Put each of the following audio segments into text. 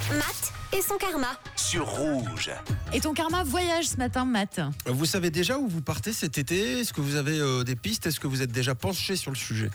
Matt et son karma. Sur Rouge. Et ton karma voyage ce matin, Matt? Vous savez déjà où vous partez cet été? Est-ce que vous avez des pistes? Est-ce que vous êtes déjà penché sur le sujet?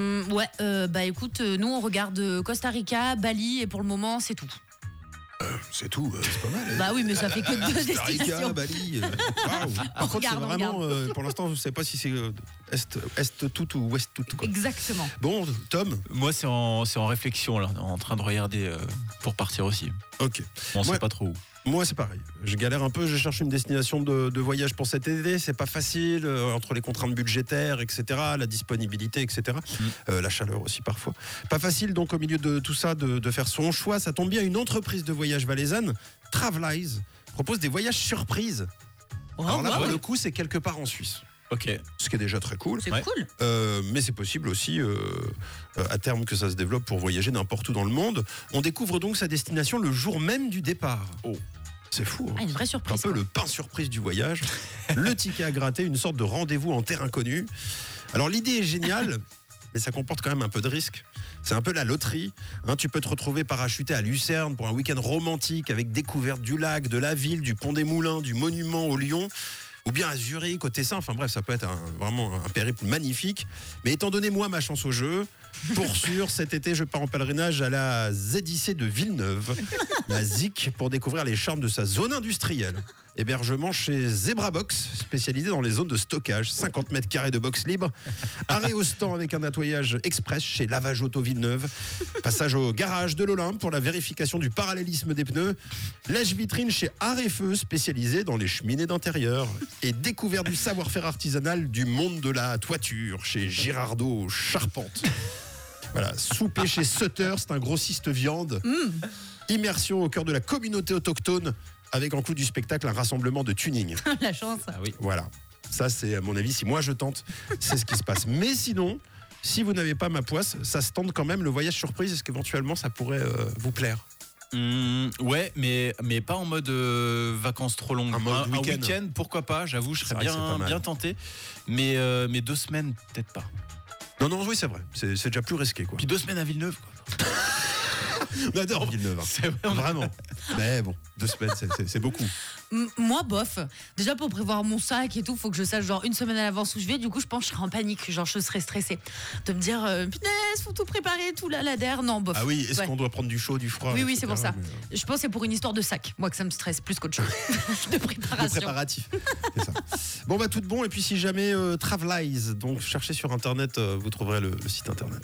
Ouais, écoute, nous on regarde Costa Rica, Bali et pour le moment c'est tout. C'est tout, c'est pas mal. Bah oui, mais ça fait que 2 Costa Rica, destinations. Bali. Waouh. Par contre, c'est vraiment, pour l'instant, je ne sais pas si c'est est tout ou ouest tout. Quoi. Exactement. Bon, Tom. Moi, c'est en réflexion, là, en train de regarder pour partir aussi. Ok. On Moi- sait pas trop où. Moi, c'est pareil. Je galère un peu. Je cherche une destination de voyage pour cet été. C'est pas facile entre les contraintes budgétaires, etc., la disponibilité, etc. La chaleur aussi parfois. Pas facile donc au milieu de tout ça de faire son choix. Ça tombe bien. Une entreprise de voyage valaisanne, Travelize, propose des voyages surprises. Alors là, pour le coup, c'est quelque part en Suisse. Ok. Ce qui est déjà très cool. C'est Ouais. cool. Mais c'est possible aussi à terme que ça se développe pour voyager n'importe où dans le monde. On découvre donc sa destination le jour même du départ. Oh, c'est fou. Hein. Ah, une vraie Un surprise. peu quoi. le pain surprise du voyage, le ticket à gratter, une sorte de rendez-vous en terre inconnue. Alors l'idée est géniale, mais ça comporte quand même un peu de risque. C'est un peu la loterie. Hein, tu peux te retrouver parachuté à Lucerne pour un week-end romantique avec découverte du lac, de la ville, du pont des Moulins, du monument au Lion. Ou bien à Zurich, au Tessin. Enfin bref, ça peut être vraiment un périple magnifique. Mais étant donné moi ma chance au jeu, pour sûr, cet été, je pars en pèlerinage à la ZIC de Villeneuve, la ZIC, pour découvrir les charmes de sa zone industrielle. Hébergement chez Zebrabox, spécialisé dans les zones de stockage, 50 mètres carrés de box libre. Arrêt au stand avec un nettoyage express chez Lavage Auto Villeneuve. Passage au garage de l'Olympe pour la vérification du parallélisme des pneus. Lèche-vitrine chez Arrêt Feu, spécialisé dans les cheminées d'intérieur. Et découverte du savoir-faire artisanal du monde de la toiture chez Girardot Charpente. Voilà, souper chez Sutter, c'est un grossiste viande. Immersion au cœur de la communauté autochtone avec en clou du spectacle un rassemblement de tuning. La chance. Ah oui. Voilà, ça c'est à mon avis, si moi je tente, c'est ce qui se passe. Mais sinon, si vous n'avez pas ma poisse, ça se tente quand même le voyage surprise. Est-ce qu'éventuellement ça pourrait vous plaire? Ouais, mais pas en mode vacances trop longues. Un mode un week-end. week-end, pourquoi pas? J'avoue, je C'est serais vrai que c'est pas mal. bien tenté. Mais 2 semaines, peut-être pas. Non, oui, c'est vrai, c'est déjà plus risqué quoi. Puis 2 semaines à Villeneuve, quoi. On adore Villeneuve. Hein. C'est vrai, Vraiment. Mais bon, 2 semaines, c'est beaucoup. Moi, bof. Déjà, pour prévoir mon sac et tout, faut que je sache genre 1 semaine à l'avance où je vais. Du coup, je pense que je serai en panique. Genre, je serais stressée. De me dire, punaise, faut tout préparer, tout la der. Non, bof. Ah oui, est-ce Ouais. qu'on doit prendre du chaud, du froid? Oui, etc. c'est pour ça. Mais, Je pense que c'est pour une histoire de sac. Moi, que ça me stresse plus qu'autre chose. De le préparation. préparatif. C'est ça. Bon, bah, tout bon. Et puis, si jamais Travelize, donc cherchez sur Internet, vous trouverez le site Internet.